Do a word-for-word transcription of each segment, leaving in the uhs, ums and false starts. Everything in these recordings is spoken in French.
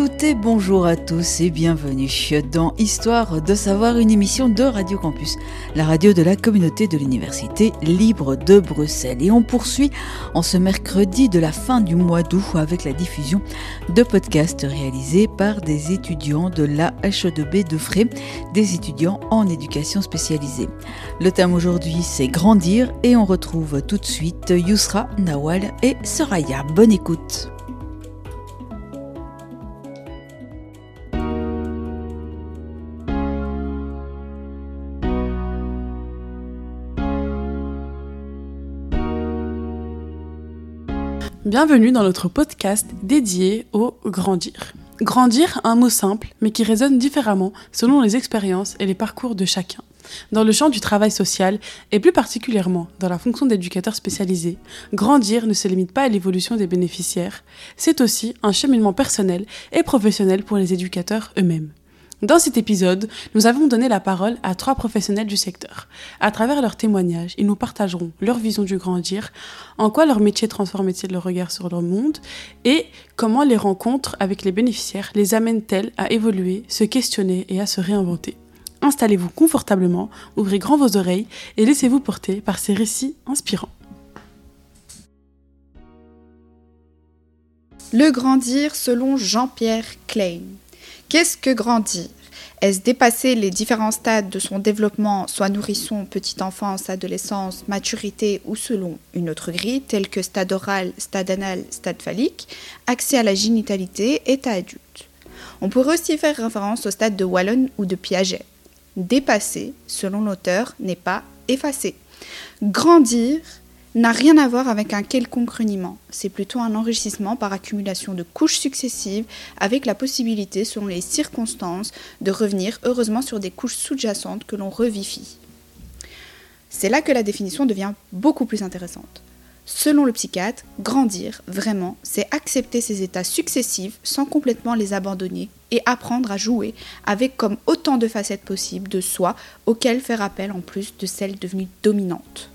toutes et bonjour à tous et bienvenue dans Histoire de savoir, une émission de Radio Campus, la radio de la communauté de l'Université libre de Bruxelles. Et on poursuit en ce mercredi de la fin du mois d'août avec la diffusion de podcasts réalisés par des étudiants de l'A H E deux B de Fray, des étudiants en éducation spécialisée. Le thème aujourd'hui, c'est grandir et on retrouve tout de suite Yousra, Nawal et Soraya. Bonne écoute. Bienvenue dans notre podcast dédié au grandir. Grandir, un mot simple, mais qui résonne différemment selon les expériences et les parcours de chacun. Dans le champ du travail social, et plus particulièrement dans la fonction d'éducateur spécialisé, grandir ne se limite pas à l'évolution des bénéficiaires, c'est aussi un cheminement personnel et professionnel pour les éducateurs eux-mêmes. Dans cet épisode, nous avons donné la parole à trois professionnels du secteur. À travers leurs témoignages, ils nous partageront leur vision du grandir, en quoi leur métier transforme-t-il le regard sur leur monde et comment les rencontres avec les bénéficiaires les amènent-elles à évoluer, se questionner et à se réinventer. Installez-vous confortablement, ouvrez grand vos oreilles et laissez-vous porter par ces récits inspirants. Le grandir selon Jean-Pierre Klein. Qu'est-ce que grandir ? Est-ce dépasser les différents stades de son développement, soit nourrisson, petite enfance, adolescence, maturité ou selon une autre grille, telle que stade oral, stade anal, stade phallique, accès à la génitalité, état adulte. On pourrait aussi faire référence au stade de Wallon ou de Piaget. Dépasser, selon l'auteur, n'est pas effacer. Grandir n'a rien à voir avec un quelconque reniement. C'est plutôt un enrichissement par accumulation de couches successives avec la possibilité, selon les circonstances, de revenir heureusement sur des couches sous-jacentes que l'on revifie. C'est là que la définition devient beaucoup plus intéressante. Selon le psychiatre, grandir, vraiment, c'est accepter ces états successifs sans complètement les abandonner et apprendre à jouer avec comme autant de facettes possibles de soi auxquelles faire appel en plus de celles devenues dominantes.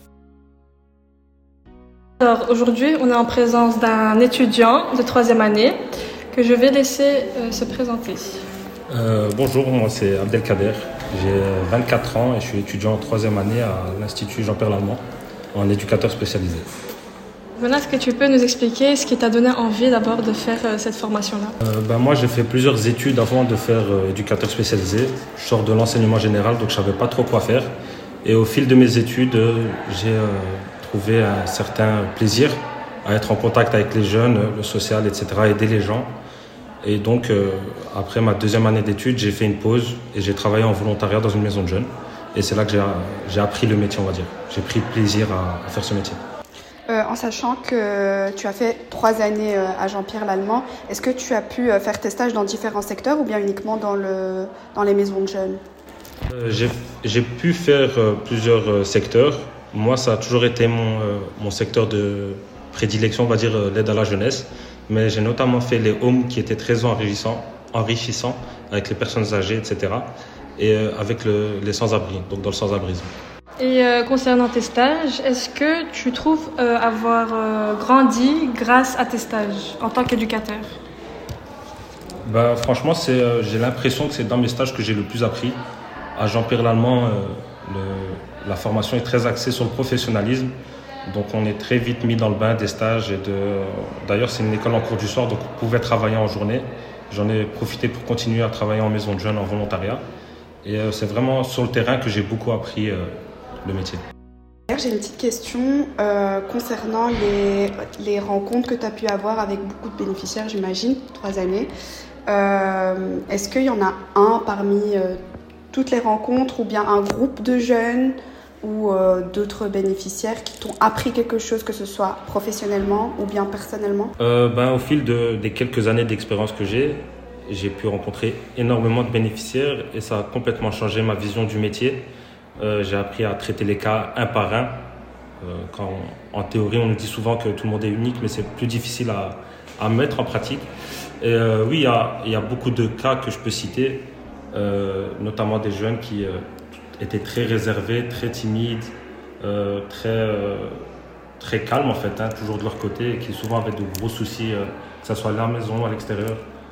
Alors aujourd'hui, on est en présence d'un étudiant de troisième année que je vais laisser euh, se présenter. Euh, bonjour, moi c'est Abdelkader, j'ai vingt-quatre ans et je suis étudiant en troisième année à l'Institut Jean-Pierre Lallemand en éducateur spécialisé. Venez, est-ce que tu peux nous expliquer ce qui t'a donné envie d'abord de faire euh, cette formation-là ? euh, ben Moi j'ai fait plusieurs études avant de faire euh, éducateur spécialisé. Je sors de l'enseignement général donc je ne savais pas trop quoi faire. Et au fil de mes études, euh, j'ai... Euh, trouver un certain plaisir à être en contact avec les jeunes, le social, et cetera, aider les gens. Et donc, euh, après ma deuxième année d'études, j'ai fait une pause et j'ai travaillé en volontariat dans une maison de jeunes. Et c'est là que j'ai, j'ai appris le métier, on va dire. J'ai pris plaisir à, à faire ce métier. Euh, en sachant que tu as fait trois années euh, à Jean-Pierre Lallemand, est-ce que tu as pu euh, faire tes stages dans différents secteurs ou bien uniquement dans, le, dans les maisons de jeunes ? euh, j'ai, j'ai pu faire euh, plusieurs euh, secteurs. Moi, ça a toujours été mon, euh, mon secteur de prédilection, on va dire euh, l'aide à la jeunesse. Mais j'ai notamment fait les homes qui étaient très enrichissants, enrichissants avec les personnes âgées, et cetera. Et euh, avec le, les sans-abri, donc dans le sans-abrisme. Et euh, concernant tes stages, est-ce que tu trouves euh, avoir euh, grandi grâce à tes stages en tant qu'éducateur ? Ben, franchement, c'est, euh, j'ai l'impression que c'est dans mes stages que j'ai le plus appris. À Jean-Pierre Lallemand, euh, le La formation est très axée sur le professionnalisme, donc on est très vite mis dans le bain des stages. Et de... D'ailleurs, c'est une école en cours du soir, donc on pouvait travailler en journée. J'en ai profité pour continuer à travailler en maison de jeunes en volontariat. Et euh, c'est vraiment sur le terrain que j'ai beaucoup appris euh, le métier. J'ai une petite question euh, concernant les, les rencontres que tu as pu avoir avec beaucoup de bénéficiaires, j'imagine, trois années. Euh, est-ce qu'il y en a un parmi euh, toutes les rencontres ou bien un groupe de jeunes ou euh, d'autres bénéficiaires qui t'ont appris quelque chose, que ce soit professionnellement ou bien personnellement ? euh, ben, Au fil de, des quelques années d'expérience que j'ai, j'ai pu rencontrer énormément de bénéficiaires et ça a complètement changé ma vision du métier. Euh, j'ai appris à traiter les cas un par un. Euh, quand on, en théorie, on nous dit souvent que tout le monde est unique, mais c'est plus difficile à, à mettre en pratique. Et euh, oui, il y a, il y a beaucoup de cas que je peux citer, euh, notamment des jeunes qui euh, étaient très réservés, très timides, euh, très, euh, très calmes en fait, hein, toujours de leur côté, et qui souvent avaient de gros soucis, euh, que ce soit à la maison, à l'extérieur,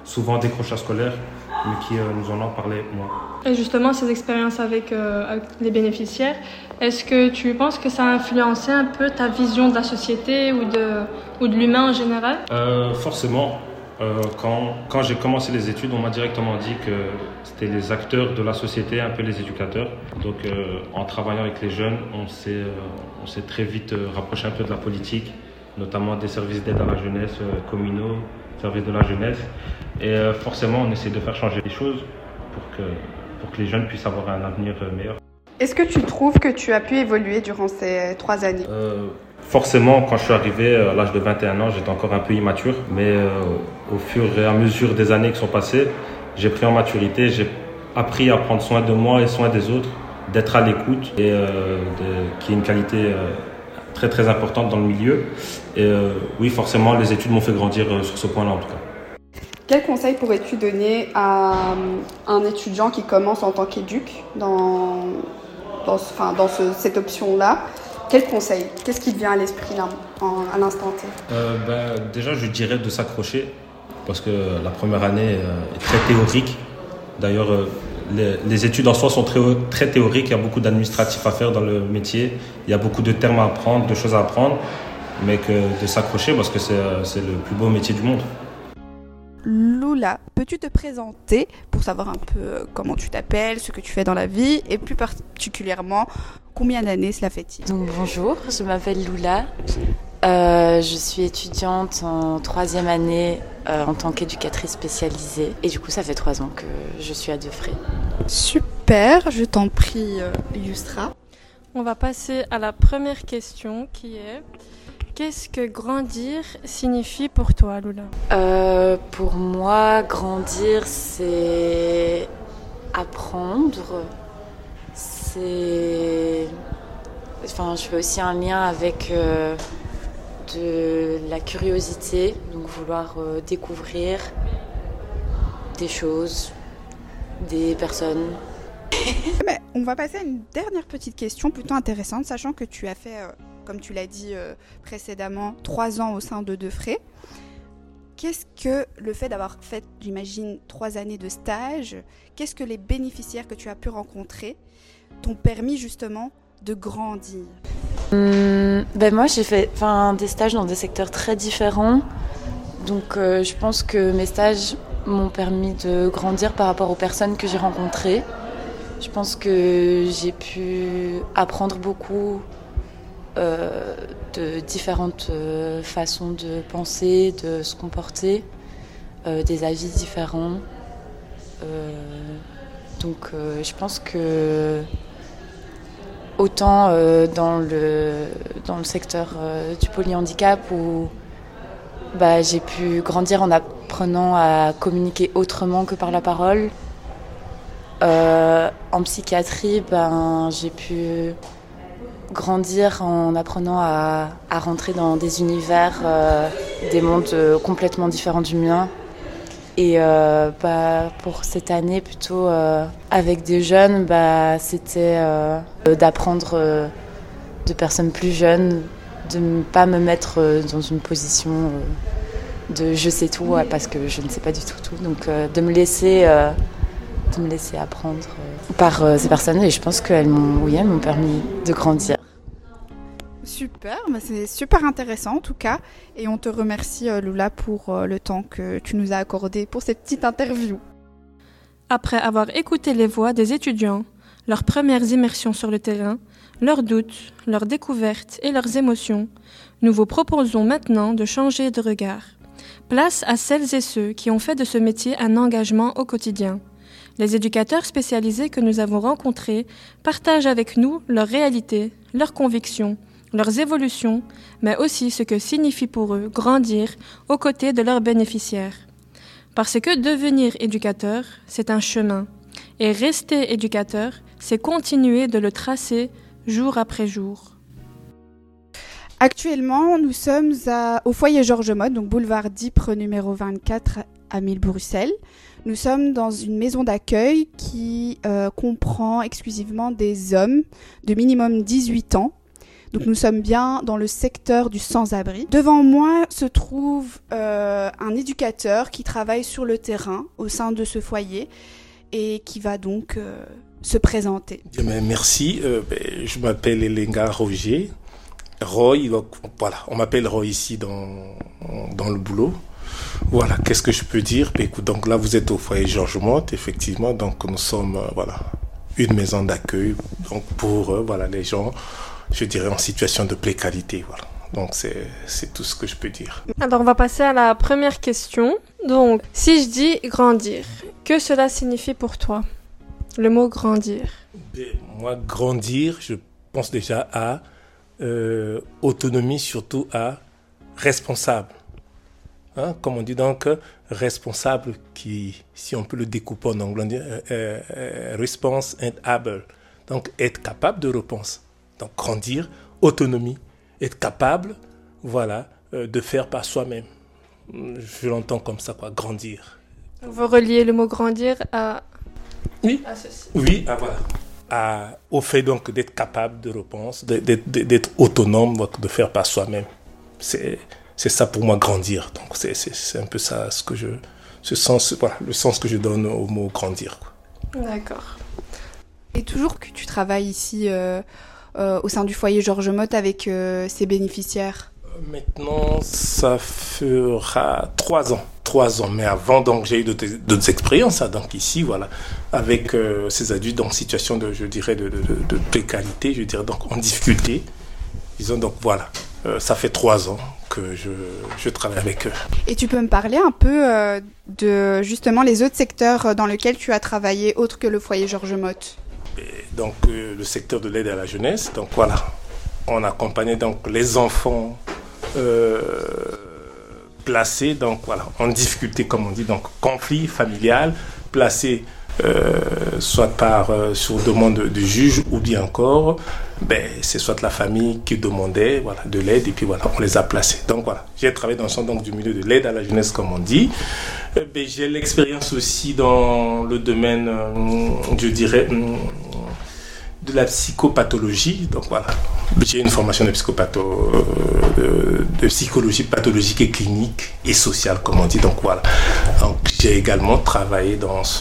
souvent décrochage scolaire, mais qui euh, nous en ont parlé moins. Et justement, ces expériences avec, euh, avec les bénéficiaires, est-ce que tu penses que ça a influencé un peu ta vision de la société ou de, ou de l'humain en général? euh, Forcément. Euh, quand, quand j'ai commencé les études, on m'a directement dit que c'était les acteurs de la société, un peu les éducateurs. Donc euh, en travaillant avec les jeunes, on s'est, euh, on s'est très vite euh, rapproché un peu de la politique, notamment des services d'aide à la jeunesse euh, communaux, services de la jeunesse. Et euh, forcément, on essaie de faire changer les choses pour que, pour que les jeunes puissent avoir un avenir euh, meilleur. Est-ce que tu trouves que tu as pu évoluer durant ces trois années? euh, Forcément, quand je suis arrivé à l'âge de vingt et un ans, j'étais encore un peu immature. Mais euh, au fur et à mesure des années qui sont passées, j'ai pris en maturité, j'ai appris à prendre soin de moi et soin des autres, d'être à l'écoute, et euh, de, qui est une qualité euh, très très importante dans le milieu. Et euh, oui, forcément, les études m'ont fait grandir euh, sur ce point-là en tout cas. Quel conseil pourrais-tu donner à un étudiant qui commence en tant qu'éduc dans, dans, enfin, dans ce, cette option-là? Quel conseil? Qu'est-ce qui te vient à l'esprit là, en, à l'instant T? euh, ben, Déjà, je dirais de s'accrocher, parce que la première année euh, est très théorique. D'ailleurs, euh, les, les études en soi sont très, très théoriques. Il y a beaucoup d'administratifs à faire dans le métier. Il y a beaucoup de termes à apprendre, de choses à apprendre. Mais que de s'accrocher, parce que c'est, c'est le plus beau métier du monde. Lula, peux-tu te présenter pour savoir un peu comment tu t'appelles, ce que tu fais dans la vie et plus particulièrement combien d'années cela fait-il? Donc bonjour, je m'appelle Lula, euh, je suis étudiante en troisième année euh, en tant qu'éducatrice spécialisée et du coup ça fait trois ans que je suis à Defray. Super, je t'en prie euh, Yusra. On va passer à la première question qui est: qu'est-ce que grandir signifie pour toi, Lula? euh, Pour moi, grandir, c'est apprendre. C'est... Enfin, je fais aussi un lien avec euh, de la curiosité, donc vouloir euh, découvrir des choses, des personnes. Mais on va passer à une dernière petite question plutôt intéressante, sachant que tu as fait... Euh... comme tu l'as dit euh, précédemment, trois ans au sein de Defray. Qu'est-ce que le fait d'avoir fait, j'imagine, trois années de stage, qu'est-ce que les bénéficiaires que tu as pu rencontrer t'ont permis justement de grandir? Hum, ben moi, j'ai fait des stages dans des secteurs très différents. Donc, euh, je pense que mes stages m'ont permis de grandir par rapport aux personnes que j'ai rencontrées. Je pense que j'ai pu apprendre beaucoup Euh, de différentes euh, façons de penser, de se comporter, euh, des avis différents. Euh, donc euh, je pense que autant euh, dans, le, dans le secteur euh, du polyhandicap où bah, j'ai pu grandir en apprenant à communiquer autrement que par la parole. Euh, en psychiatrie, ben, j'ai pu grandir en apprenant à, à rentrer dans des univers, euh, des mondes euh, complètement différents du mien. Et euh, bah, pour cette année, plutôt euh, avec des jeunes, bah, c'était euh, d'apprendre euh, de personnes plus jeunes, de ne pas me mettre euh, dans une position euh, de je sais tout, ouais, parce que je ne sais pas du tout tout. Donc euh, de me laisser... Euh, de me laisser apprendre euh, par euh, ces personnes, et je pense qu'elles m'ont, oui, elles m'ont permis de grandir. Super, bah c'est super intéressant en tout cas, et on te remercie euh, Lula pour euh, le temps que tu nous as accordé pour cette petite interview. Après avoir écouté les voix des étudiants, leurs premières immersions sur le terrain, leurs doutes, leurs découvertes et leurs émotions, nous vous proposons maintenant de changer de regard. Place à celles et ceux qui ont fait de ce métier un engagement au quotidien. Les éducateurs spécialisés que nous avons rencontrés partagent avec nous leurs réalités, leurs convictions, leurs évolutions, mais aussi ce que signifie pour eux grandir aux côtés de leurs bénéficiaires. Parce que devenir éducateur, c'est un chemin, et rester éducateur, c'est continuer de le tracer jour après jour. Actuellement, nous sommes à, au foyer Georges Motte, donc boulevard d'Ypres numéro vingt-quatre à mille Bruxelles. Nous sommes dans une maison d'accueil qui euh, comprend exclusivement des hommes de minimum dix-huit ans. Donc nous sommes bien dans le secteur du sans-abri. Devant moi se trouve euh, un éducateur qui travaille sur le terrain au sein de ce foyer et qui va donc euh, se présenter. Bien, merci, euh, ben, je m'appelle Elenga Roger. Roy, donc, voilà, on m'appelle Roy ici dans, dans le boulot. Voilà, qu'est-ce que je peux dire? Ben, écoute, donc là, vous êtes au foyer Georges Motte, effectivement. Donc, nous sommes, euh, voilà, une maison d'accueil donc pour euh, voilà, les gens, je dirais, en situation de précarité. Voilà. Donc, c'est, c'est tout ce que je peux dire. Alors, on va passer à la première question. Donc, si je dis grandir, que cela signifie pour toi? Le mot grandir. Ben, moi, grandir, je pense déjà à euh, autonomie, surtout à responsable. Hein, comme on dit donc, responsable qui, si on peut le découper en anglais, on dit euh, euh, response and able. Donc, être capable de réponse. Donc, grandir, autonomie, être capable, voilà, euh, de faire par soi-même. Je l'entends comme ça, quoi, grandir. Vous reliez le mot grandir à, oui. à ceci. Oui, à, voilà. À, au fait donc d'être capable de réponse, d'être, d'être autonome, donc de faire par soi-même. C'est... C'est ça pour moi grandir. Donc c'est, c'est, c'est un peu ça ce que je, ce sens, voilà, le sens que je donne au mot grandir, quoi. D'accord. Et toujours que tu travailles ici euh, euh, au sein du foyer Georges Motte avec euh, ses bénéficiaires? Maintenant, ça fera trois ans. Trois ans. Mais avant, donc j'ai eu d'autres, d'autres expériences. Hein, donc ici, voilà, avec euh, ces adultes en situation de, je dirais, de, de, de, de précarité, je dirais donc en difficulté. Ils ont donc voilà, euh, ça fait trois ans que je, je travaille avec eux. Et tu peux me parler un peu euh, de justement les autres secteurs dans lesquels tu as travaillé autre que le foyer Georges Motte? Et donc euh, le secteur de l'aide à la jeunesse. Donc voilà, on accompagnait donc les enfants euh, placés donc voilà en difficulté comme on dit, donc conflit familial, placés Euh, soit par euh, sur demande du juge ou bien encore ben, c'est soit la famille qui demandait voilà, de l'aide et puis voilà, on les a placés. Donc voilà, j'ai travaillé dans le centre donc, du milieu de l'aide à la jeunesse comme on dit. Euh, ben, j'ai l'expérience aussi dans le domaine, euh, je dirais, euh, de la psychopathologie. Donc voilà, j'ai une formation de, psychopatho, euh, de, de psychologie pathologique et clinique et sociale comme on dit. Donc voilà, donc, j'ai également travaillé dans ce,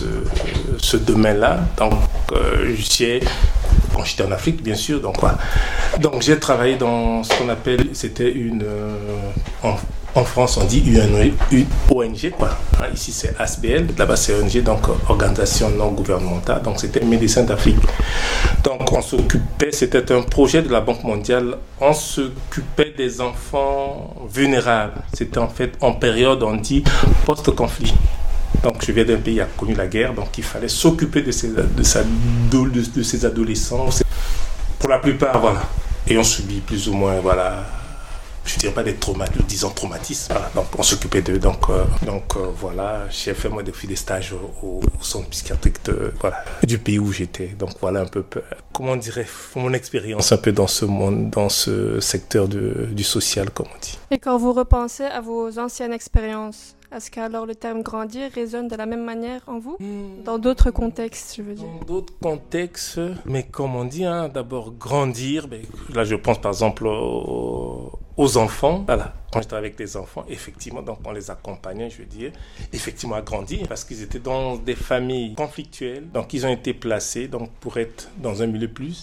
ce domaine-là. Donc euh, j'ai, quand j'étais en Afrique bien sûr, donc voilà. Donc j'ai travaillé dans ce qu'on appelle, c'était une, euh, en, en France on dit une O N G quoi. Ici c'est A S B L, là-bas c'est O N G, donc organisation non gouvernementale. Donc c'était Médecins d'Afrique. Donc on s'occupait, c'était un projet de la Banque mondiale, on s'occupait des enfants vulnérables. C'était en fait en période, on dit, post-conflit. Donc je viens d'un pays qui a connu la guerre, donc il fallait s'occuper de ces, de sa, de, de ces adolescents. Pour la plupart, voilà. Et on subit plus ou moins, voilà, je ne dirais pas des traumatismes, disons traumatismes. Voilà. Donc on s'occupait d'eux. Donc, euh, donc euh, voilà, j'ai fait moi depuis des stages au, au centre psychiatrique de, voilà, du pays où j'étais. Donc voilà un peu, comment dirais mon expérience un peu dans ce monde, dans ce secteur de, du social, comme on dit. Et quand vous repensez à vos anciennes expériences, est-ce qu'alors le terme grandir résonne de la même manière en vous? Mmh. Dans d'autres contextes, je veux dire. Dans d'autres contextes, mais comme on dit, hein, d'abord grandir, ben, là je pense par exemple aux, aux enfants. Voilà, quand je travaille avec des enfants, effectivement, donc on les accompagnait, je veux dire, effectivement à grandir, parce qu'ils étaient dans des familles conflictuelles, donc ils ont été placés donc, pour être dans un milieu plus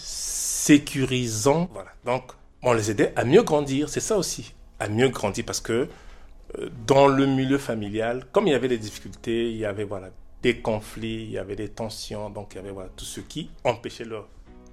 sécurisant. Voilà, donc on les aidait à mieux grandir, c'est ça aussi, à mieux grandir, parce que dans le milieu familial, comme il y avait des difficultés, il y avait voilà, des conflits, il y avait des tensions, donc il y avait voilà, tout ce qui empêchait leur,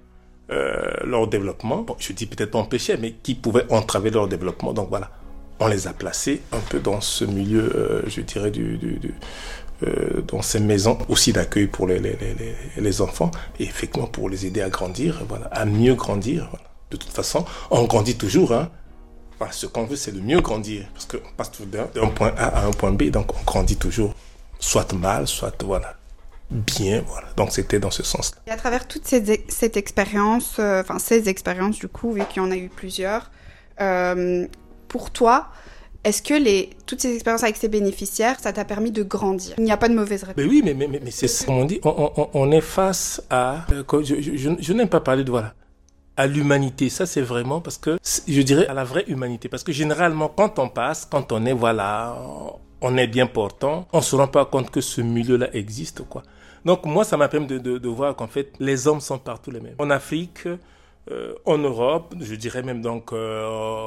euh, leur développement. Bon, je dis peut-être pas empêcher, mais qui pouvait entraver leur développement. Donc voilà, on les a placés un peu dans ce milieu, euh, je dirais, du, du, du, euh, dans ces maisons aussi d'accueil pour les, les, les, les enfants, et effectivement pour les aider à grandir, voilà, à mieux grandir. Voilà. De toute façon, on grandit toujours, hein. Voilà, ce qu'on veut, c'est de mieux grandir, parce qu'on passe d'un, d'un point A à un point B, donc on grandit toujours, soit mal, soit voilà, bien, voilà. Donc c'était dans ce sens-là. Et à travers toute cette, cette expérience, euh, enfin ces expériences du coup, vu qu'il y en a eu plusieurs, euh, pour toi, est-ce que les, toutes ces expériences avec ces bénéficiaires, ça t'a permis de grandir? Il n'y a pas de mauvaise réponse. Mais oui, mais, mais, mais c'est ce qu'on dit, on, on, on est face à, euh, je, je, je, je n'aime pas parler de, voilà, à l'humanité. Ça, c'est vraiment parce que, je dirais, à la vraie humanité. Parce que généralement, quand on passe, quand on est, voilà, on est bien portant, on se rend pas compte que ce milieu-là existe, quoi. Donc, moi, ça m'a permis de, de, de voir qu'en fait, les hommes sont partout les mêmes. En Afrique, euh, en Europe, je dirais même donc euh,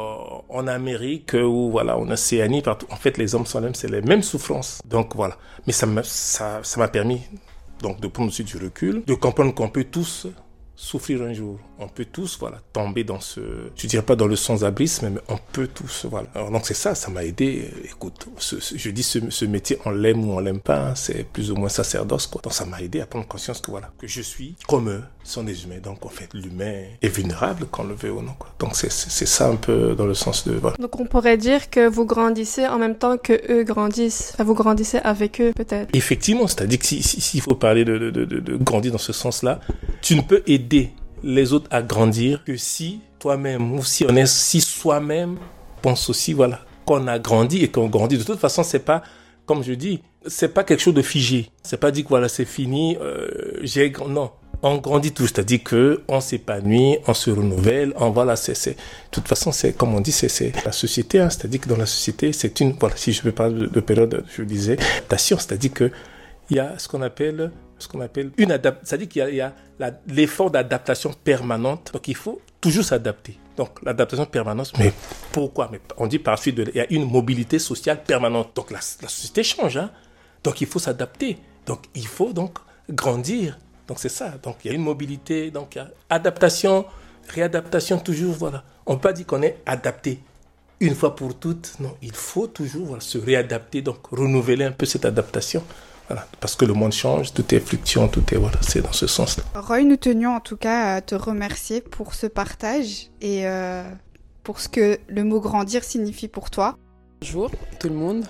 en Amérique ou voilà, en Océanie, partout. En fait, les hommes sont les mêmes, c'est les mêmes souffrances. Donc, voilà. Mais ça m'a, ça, ça m'a permis donc de prendre aussi du recul, de comprendre qu'on peut tous souffrir un jour. On peut tous, voilà, tomber dans ce, je dirais pas dans le sans-abrisme, mais on peut tous, voilà. Alors, donc c'est ça, ça m'a aidé. Écoute, ce, ce, je dis ce, ce métier, on l'aime ou on l'aime pas, hein, c'est plus ou moins sacerdoce, quoi. Donc ça m'a aidé à prendre conscience que voilà, que je suis comme eux, sont des humains. Donc en fait, l'humain est vulnérable, qu'on le veuille ou non, quoi. Donc c'est, c'est, c'est ça un peu dans le sens de, voilà. Donc on pourrait dire que vous grandissez en même temps que eux grandissent. Enfin, vous grandissez avec eux, peut-être. Effectivement, c'est-à-dire que si, si, s'il faut parler de, de, de, de, de grandir dans ce sens-là, tu ne peux aider les autres à grandir que si toi-même ou si on est si soi-même pense aussi voilà qu'on a grandi et qu'on grandit. De toute façon, c'est pas comme je dis, c'est pas quelque chose de figé. C'est pas dit que voilà c'est fini. Euh, j'ai non, on grandit tout. C'est-à-dire que on s'épanouit, on se renouvelle. On voilà c'est c'est. De toute façon, c'est comme on dit, c'est c'est la société. Hein, c'est-à-dire que dans la société, c'est une voilà. Si je peux parler de, de période, je disais adaptation. C'est-à-dire que il y a ce qu'on appelle ce qu'on appelle une adaptation, c'est-à-dire qu'il y a, il y a la, l'effort d'adaptation permanente, donc il faut toujours s'adapter. Donc l'adaptation permanente, mais pourquoi? Mais on dit par suite, de, il y a une mobilité sociale permanente, donc la, la société change, hein? Donc il faut s'adapter, donc il faut donc grandir, donc c'est ça, donc il y a une mobilité, donc il y a adaptation, réadaptation toujours, voilà. On ne peut pas dire qu'on est adapté une fois pour toutes, non, il faut toujours voilà, se réadapter, donc renouveler un peu cette adaptation. Voilà, parce que le monde change, tout est fluctuant, tout est voilà, c'est dans ce sens-là. Roy, nous tenions en tout cas à te remercier pour ce partage et euh, pour ce que le mot grandir signifie pour toi. Bonjour tout le monde,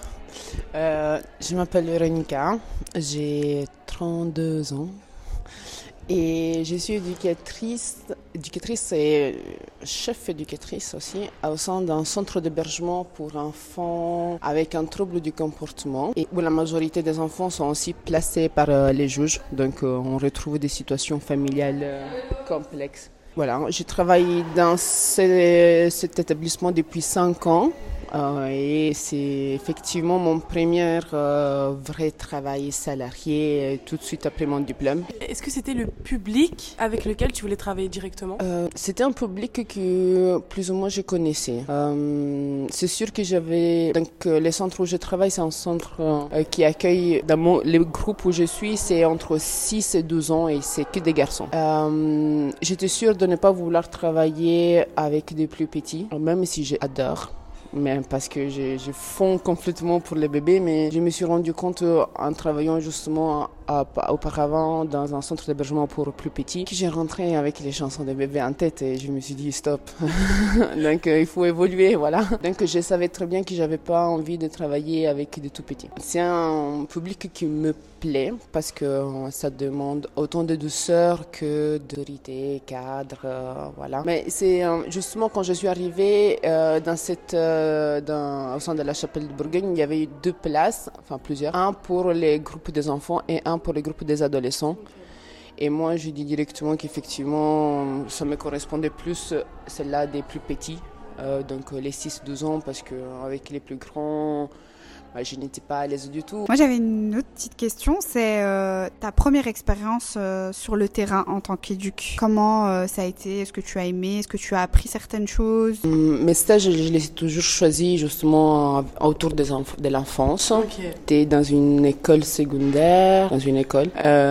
euh, je m'appelle Véronica, j'ai trente-deux ans et je suis éducatrice, éducatrice et chef éducatrice aussi au sein d'un centre d'hébergement pour enfants avec un trouble du comportement et où la majorité des enfants sont aussi placés par euh, les juges, donc euh, on retrouve des situations familiales euh, complexes. Voilà, je travaille dans ce, cet établissement depuis cinq ans. Euh, et c'est effectivement mon premier euh, vrai travail salarié tout de suite après mon diplôme. Est-ce que c'était le public avec lequel tu voulais travailler directement? euh, C'était un public que plus ou moins je connaissais. Euh, c'est sûr que j'avais... Donc le centre où je travaille, c'est un centre euh, qui accueille... Dans mon, le groupe où je suis, c'est entre six et douze ans et c'est que des garçons. Euh, j'étais sûre de ne pas vouloir travailler avec des plus petits, même si j'adore. Mais parce que je, je fonds complètement pour les bébés, mais je me suis rendu compte euh, en travaillant justement à, à, auparavant dans un centre d'hébergement pour plus petits que j'ai rentré avec les chansons des bébés en tête et je me suis dit stop. Donc euh, il faut évoluer, voilà. Donc je savais très bien que j'avais pas envie de travailler avec des tout petits. C'est un public qui me plaît parce que euh, ça demande autant de douceur que d'autorité, cadre, euh, voilà. Mais c'est euh, justement quand je suis arrivée euh, dans cette euh, dans, au sein de la chapelle de Bourgogne, il y avait eu deux places, enfin plusieurs, un pour les groupes des enfants et un pour les groupes des adolescents. Et moi, je dis directement qu'effectivement, ça me correspondait plus celle-là des plus petits, euh, donc les six douze ans, parce qu'avec les plus grands, bah, je n'étais pas à l'aise du tout. Moi, j'avais une autre petite question, c'est euh, ta première expérience euh, sur le terrain en tant qu'éduc. Comment euh, ça a été? Est-ce que tu as aimé? Est-ce que tu as appris certaines choses? Hum, Mes stages, je les ai toujours choisis justement autour des enf- de l'enfance. Okay. J'étais dans une école secondaire, dans une école.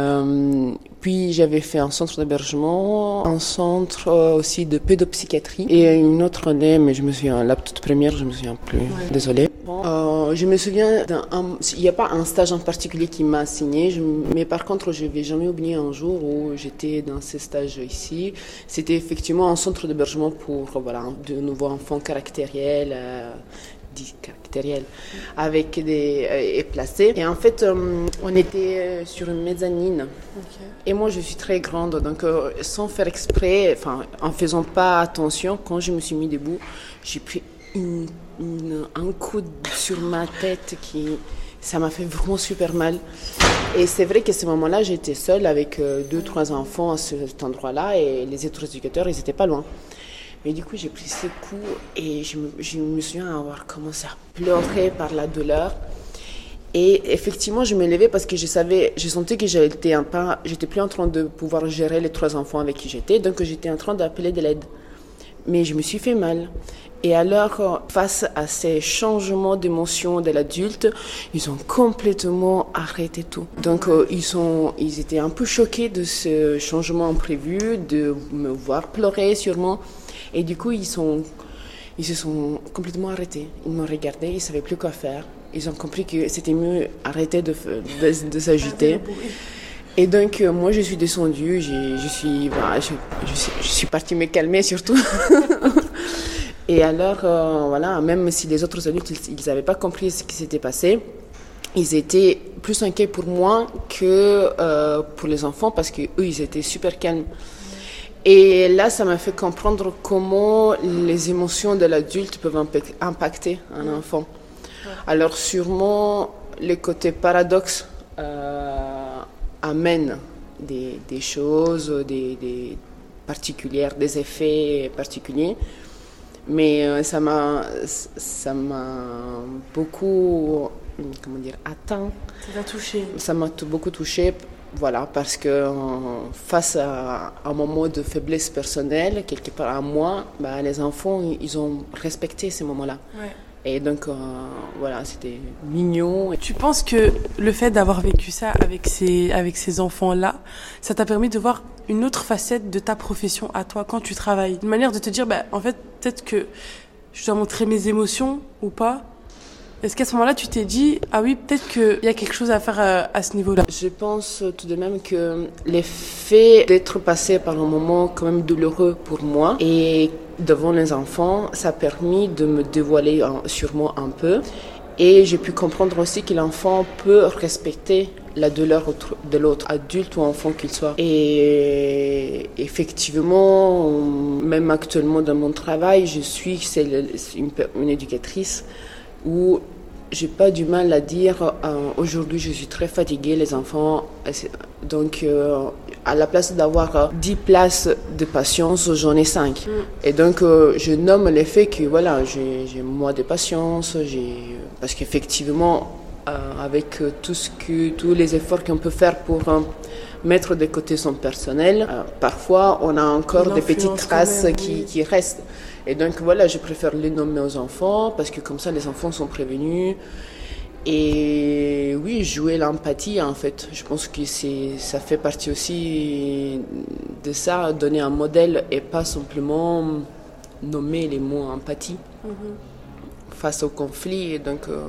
Euh, Puis j'avais fait un centre d'hébergement, un centre aussi de pédopsychiatrie et une autre année, mais je me souviens, la toute première, je me souviens plus, ouais. Désolée. Euh, je me souviens, d'un, un, il n'y a pas un stage en particulier qui m'a assigné, je, mais par contre, je ne vais jamais oublier un jour où j'étais dans ce stage ici. C'était effectivement un centre d'hébergement pour voilà, de nouveaux enfants caractériels, euh, caractériel avec des euh, et placés et en fait euh, on était sur une mezzanine. Okay. Et moi je suis très grande donc euh, sans faire exprès, enfin en faisant pas attention, quand je me suis mis debout j'ai pris une, une, un coup sur ma tête qui Ça m'a fait vraiment super mal. Et c'est vrai qu'à ce moment-là, j'étais seule avec euh, deux, trois enfants à cet endroit-là et les autres éducateurs, ils n'étaient pas loin. Mais du coup, j'ai pris ce coup et je me, je me souviens avoir commencé à pleurer par la douleur. Et effectivement, je me levais parce que je savais, je sentais que j'étais un pas, j'étais plus en train de pouvoir gérer les trois enfants avec qui j'étais, donc j'étais en train d'appeler de l'aide. Mais je me suis fait mal. Et alors, face à ces changements d'émotions de l'adulte, ils ont complètement arrêté tout. Donc, euh, ils, sont, ils étaient un peu choqués de ce changement imprévu, de me voir pleurer sûrement. Et du coup, ils, sont, ils se sont complètement arrêtés. Ils m'ont regardé, ils ne savaient plus quoi faire. Ils ont compris que c'était mieux arrêter de, de, de s'agiter. Et donc, euh, moi, je suis descendue, je, je, suis, bah, je, je, suis, je suis partie me calmer surtout. Et alors, euh, voilà, même si les autres adultes, ils n'avaient pas compris ce qui s'était passé, ils étaient plus inquiets pour moi que euh, pour les enfants parce qu'eux, ils étaient super calmes. Et là, ça m'a fait comprendre comment les émotions de l'adulte peuvent impacter un enfant. Alors, sûrement, le côté paradoxe euh, amène des, des choses des, des particulières, des effets particuliers. Mais euh, ça m'a, ça m'a beaucoup, comment dire, atteint. Ça t'a touché. Ça m'a t- beaucoup touché, voilà, parce que euh, face à, à un moment de faiblesse personnelle, quelque part à moi, bah, les enfants, ils ont respecté ces moments-là. Ouais. Et donc, euh, voilà, c'était mignon. Tu penses que le fait d'avoir vécu ça avec ces, avec ces enfants-là, ça t'a permis de voir une autre facette de ta profession à toi quand tu travailles? Une manière de te dire, bah, en fait, peut-être que je dois montrer mes émotions ou pas. Est-ce qu'à ce moment-là, tu t'es dit, ah oui, peut-être qu'il y a quelque chose à faire à, à ce niveau-là? Je pense tout de même que l'effet d'être passé par un moment quand même douloureux pour moi et devant les enfants, ça a permis de me dévoiler un, sur moi un peu. Et j'ai pu comprendre aussi que l'enfant peut respecter la douleur de l'autre, adulte ou enfant qu'il soit. Et effectivement, même actuellement dans mon travail, je suis c'est une, une éducatrice où j'ai pas du mal à dire euh, aujourd'hui je suis très fatiguée les enfants, donc euh, à la place d'avoir euh, dix places de patience, j'en ai cinq. Mm. Et donc euh, je nomme le fait que voilà, j'ai, j'ai moins de patience, j'ai... parce qu'effectivement euh, avec tout ce que, tous les efforts qu'on peut faire pour euh, mettre de côté son personnel, euh, parfois on a encore des petites traces même, qui, oui. qui restent. Et donc voilà, je préfère les nommer aux enfants parce que comme ça les enfants sont prévenus. Et oui, jouer l'empathie en fait. Je pense que c'est, ça fait partie aussi de ça, donner un modèle et pas simplement nommer les mots empathie mm-hmm. face au conflit. Et donc euh,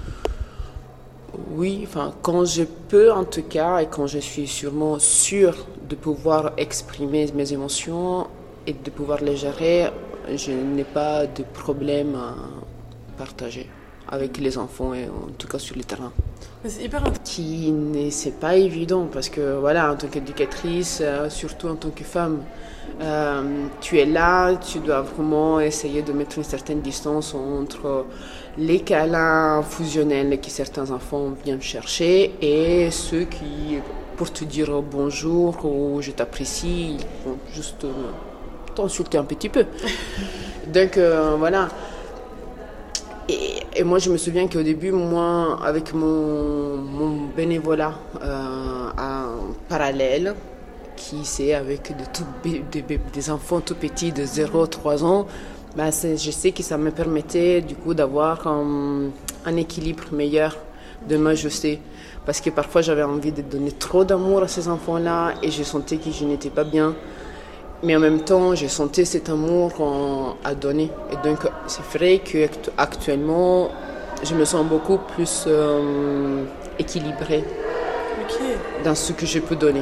oui, enfin quand je peux en tout cas et quand je suis sûrement sûre de pouvoir exprimer mes émotions et de pouvoir les gérer, je n'ai pas de problème à partager avec les enfants et en tout cas sur le terrain. C'est hyper qui n'est c'est pas évident parce que voilà, en tant qu'éducatrice, euh, surtout en tant que femme, euh, tu es là, tu dois vraiment essayer de mettre une certaine distance entre les câlins fusionnels que certains enfants viennent chercher et ceux qui, pour te dire bonjour ou je t'apprécie, vont juste euh, t'insulter un petit peu. Donc euh, voilà. Et, et moi, je me souviens qu'au début, moi, avec mon, mon bénévolat euh, en parallèle, qui c'est avec de tout, de, de, des enfants tout petits de zéro à trois ans, bah c'est, je sais que ça me permettait du coup d'avoir un, un équilibre meilleur, de m'ajuster. Parce que parfois, j'avais envie de donner trop d'amour à ces enfants-là et je sentais que je n'étais pas bien. Mais en même temps, je sentais cet amour à donner. Et donc, c'est vrai qu'actuellement, je me sens beaucoup plus euh, équilibrée okay. dans ce que je peux donner.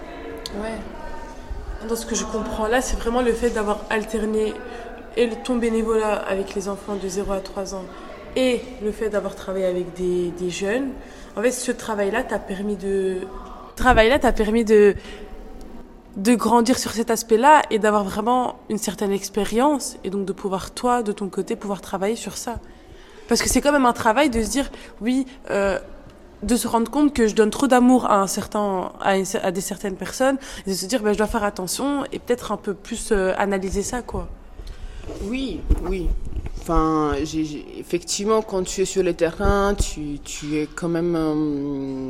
Ouais. Dans ce que je comprends là, c'est vraiment le fait d'avoir alterné et ton bénévolat avec les enfants de zéro à trois ans et le fait d'avoir travaillé avec des, des jeunes. En fait, ce travail-là t'a permis de... Ce travail-là t'a permis de... de grandir sur cet aspect-là et d'avoir vraiment une certaine expérience et donc de pouvoir, toi, de ton côté, pouvoir travailler sur ça. Parce que c'est quand même un travail de se dire, oui, euh, de se rendre compte que je donne trop d'amour à un certain, à, une, à des certaines personnes, et de se dire, ben, je dois faire attention et peut-être un peu plus euh, analyser ça, quoi. Oui, oui. Enfin, j'ai, j'ai, effectivement, quand tu es sur le terrain, tu, tu es quand même, euh,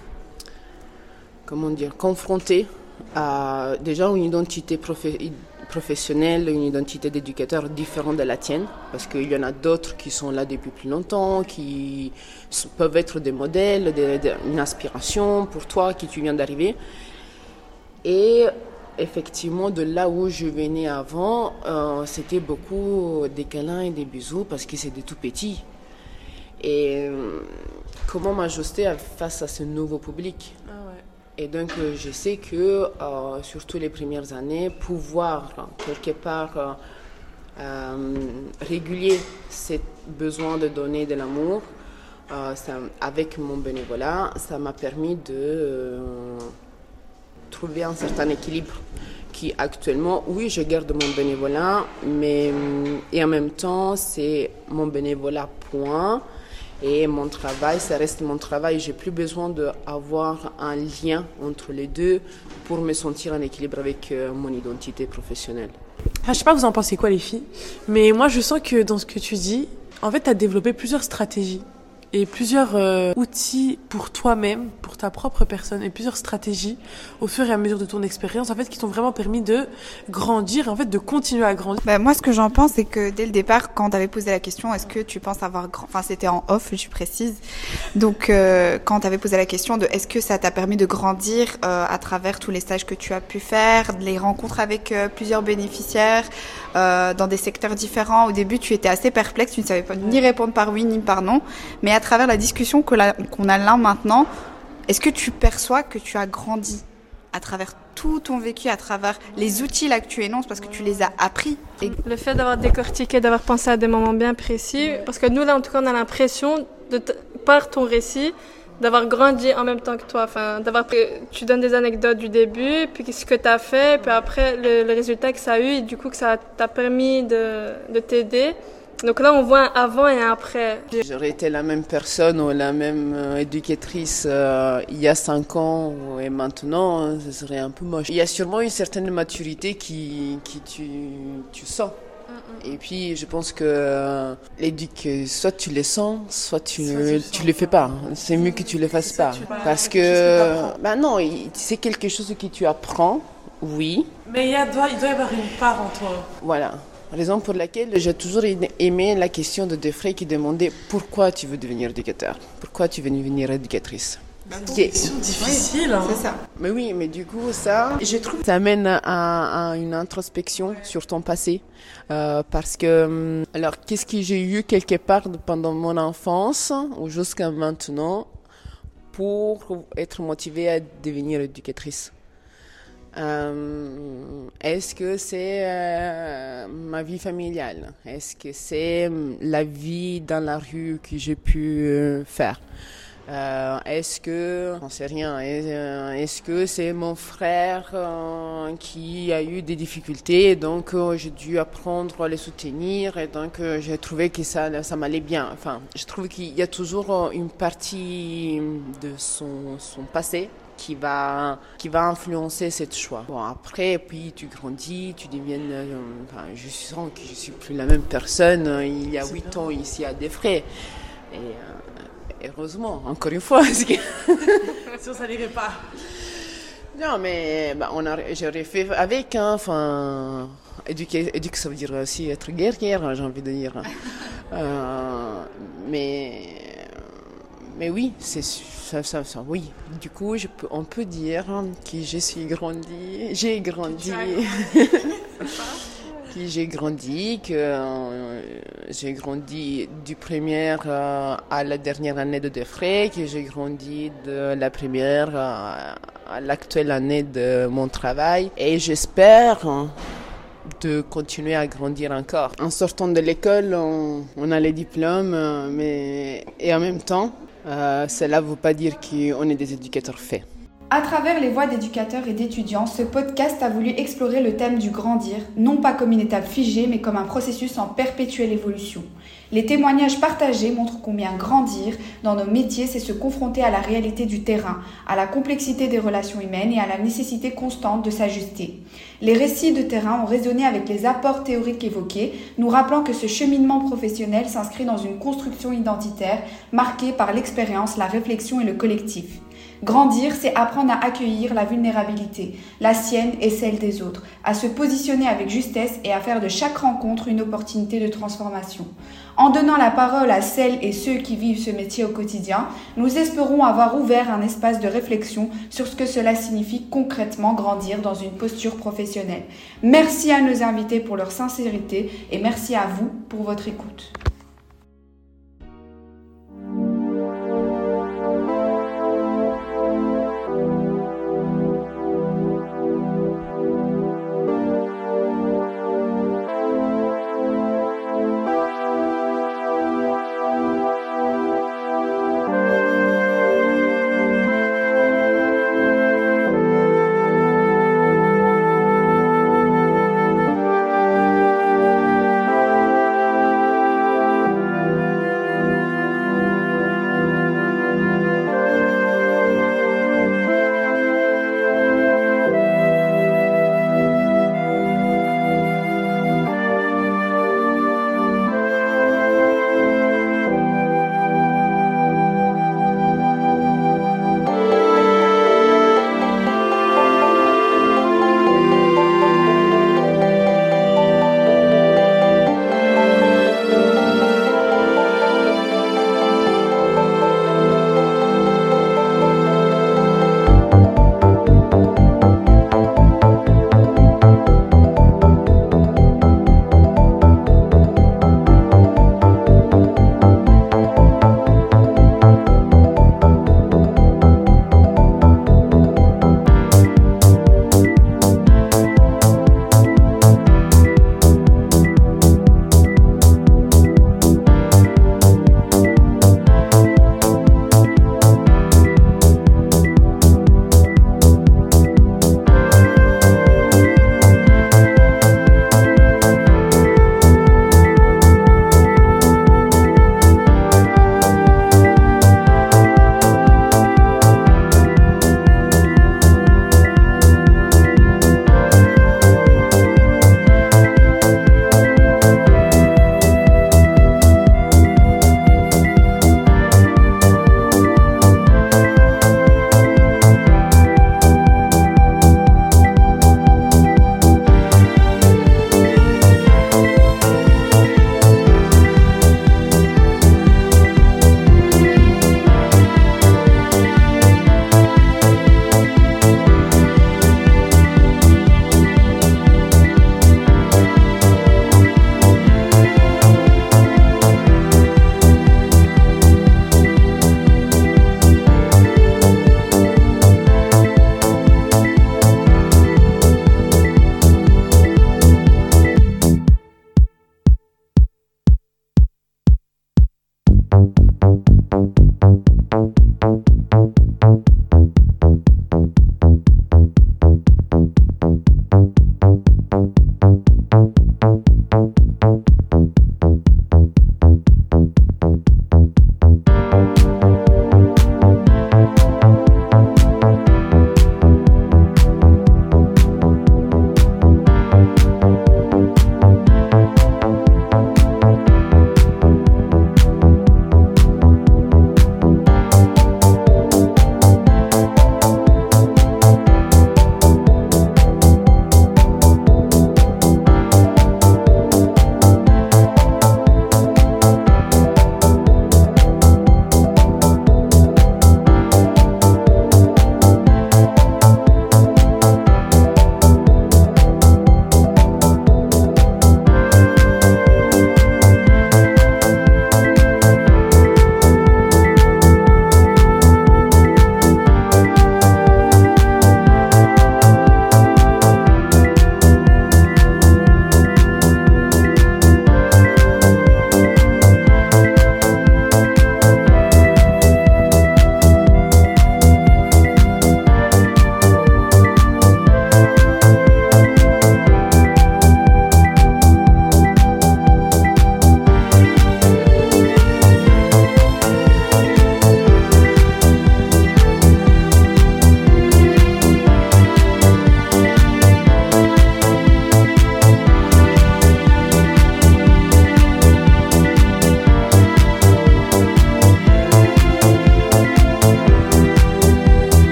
comment dire, confronté à déjà une identité professionnelle. professionnelle, une identité d'éducateur différente de la tienne, parce qu'il y en a d'autres qui sont là depuis plus longtemps, qui peuvent être des modèles, des, des, une inspiration pour toi qui tu viens d'arriver. Et effectivement, de là où je venais avant, euh, c'était beaucoup des câlins et des bisous parce que c'était tout petit. Et euh, comment m'ajuster face à ce nouveau public? Ah ouais. Et donc, euh, je sais que, euh, surtout les premières années, pouvoir, quelque part, euh, euh, réguler ce besoin de donner de l'amour, euh, ça, avec mon bénévolat, ça m'a permis de euh, trouver un certain équilibre qui, actuellement, oui, je garde mon bénévolat, mais et en même temps, c'est mon bénévolat point. Et mon travail, ça reste mon travail. J'ai plus besoin d'avoir un lien entre les deux pour me sentir en équilibre avec euh, mon identité professionnelle. Ah, je sais pas, vous en pensez quoi, les filles? Mais moi, je sens que dans ce que tu dis, en fait, tu as développé plusieurs stratégies et plusieurs euh, outils pour toi-même, pour ta propre personne, et plusieurs stratégies au fur et à mesure de ton expérience, en fait, qui t'ont vraiment permis de grandir, en fait, de continuer à grandir. Bah, moi, ce que j'en pense, c'est que dès le départ, quand tu avais posé la question, est-ce que tu penses avoir grand... Enfin, c'était en off, je précise. Donc, euh, quand tu avais posé la question de est-ce que ça t'a permis de grandir euh, à travers tous les stages que tu as pu faire, les rencontres avec euh, plusieurs bénéficiaires, euh, dans des secteurs différents. Au début, tu étais assez perplexe, tu ne savais pas ni répondre par oui ni par non. Mais à travers la discussion que la, qu'on a là maintenant, est-ce que tu perçois que tu as grandi à travers tout ton vécu, à travers les outils là que tu énonces, parce que tu les as appris? Et... Le fait d'avoir décortiqué, d'avoir pensé à des moments bien précis, parce que nous là, en tout cas, on a l'impression, de t- par ton récit, d'avoir grandi en même temps que toi. Enfin, d'avoir, tu donnes des anecdotes du début, puis ce que tu as fait, puis après le, le résultat que ça a eu, et du coup que ça t'a permis de, de t'aider. Donc là, on voit un avant et un après. J'aurais été la même personne ou la même euh, éducatrice euh, il y a cinq ans et maintenant, hein, ce serait un peu moche. Il y a sûrement une certaine maturité qui, qui tu, tu sens. Mm-hmm. Et puis, je pense que euh, l'éduc, soit tu les sens, soit tu ne tu le fais pas. C'est mieux que tu le fasses pas. Parce que, bah non, c'est quelque chose que tu apprends, oui. Mais il, y a, doit, il doit y avoir une part en toi. Voilà. Raison pour laquelle j'ai toujours aimé la question de Defray qui demandait pourquoi tu veux devenir éducateur, pourquoi tu veux devenir éducatrice. C'est une question difficile. Hein. C'est ça. Mais oui, mais du coup, ça, je trouve que ça amène à, à une introspection sur ton passé. Euh, parce que, alors, qu'est-ce que j'ai eu quelque part pendant mon enfance ou jusqu'à maintenant pour être motivée à devenir éducatrice? Euh, est-ce que c'est euh, ma vie familiale? Est-ce que c'est la vie dans la rue que j'ai pu euh, faire? Euh, est-ce que, j'en sais rien, est-ce que c'est mon frère euh, qui a eu des difficultés et donc euh, j'ai dû apprendre à les soutenir et donc euh, j'ai trouvé que ça, ça m'allait bien. Enfin, je trouve qu'il y a toujours une partie de son, son passé qui va qui va influencer cette choix. Bon, après, puis tu grandis, tu deviens... Euh, enfin, je sens que je suis plus la même personne euh, il y a huit ans ici à Defray. Et euh, heureusement, encore une fois. Parce que sinon, ça n'irait pas. Non, mais bah, on a, j'aurais fait avec, hein, enfin... Éduquer, éduquer, ça veut dire aussi être guerrière, j'ai envie de dire. euh, mais... Mais oui, c'est ça, ça, ça, oui. Du coup, je peux, on peut dire que je suis grandi, j'ai grandi, que j'ai grandi, que euh, j'ai grandi du première euh, à la dernière année de Defray, que j'ai grandi de la première à, à l'actuelle année de mon travail, et j'espère hein, de continuer à grandir encore. En sortant de l'école, on, on a les diplômes, mais et en même temps. Euh, cela ne veut pas dire qu'on est des éducateurs faits. À travers les voix d'éducateurs et d'étudiants, ce podcast a voulu explorer le thème du grandir, non pas comme une étape figée, mais comme un processus en perpétuelle évolution. Les témoignages partagés montrent combien grandir dans nos métiers, c'est se confronter à la réalité du terrain, à la complexité des relations humaines et à la nécessité constante de s'ajuster. Les récits de terrain ont résonné avec les apports théoriques évoqués, nous rappelant que ce cheminement professionnel s'inscrit dans une construction identitaire marquée par l'expérience, la réflexion et le collectif. Grandir, c'est apprendre à accueillir la vulnérabilité, la sienne et celle des autres, à se positionner avec justesse et à faire de chaque rencontre une opportunité de transformation. En donnant la parole à celles et ceux qui vivent ce métier au quotidien, nous espérons avoir ouvert un espace de réflexion sur ce que cela signifie concrètement grandir dans une posture professionnelle. Merci à nos invités pour leur sincérité et merci à vous pour votre écoute.